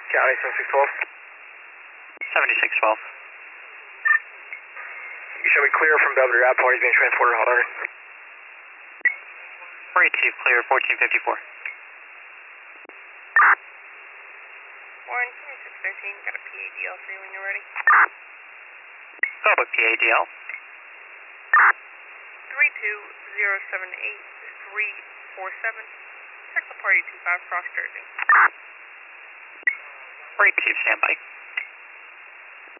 County 7612. 7612. You should be clear from Belvedere Airport. He's being transported. Hold on. Freight Chief, clear 1454. Warren, 2613, got a PADL for you when you're ready. Go book PADL. 32078-347. Check the party 25 cross Jersey. Freight Chief, standby.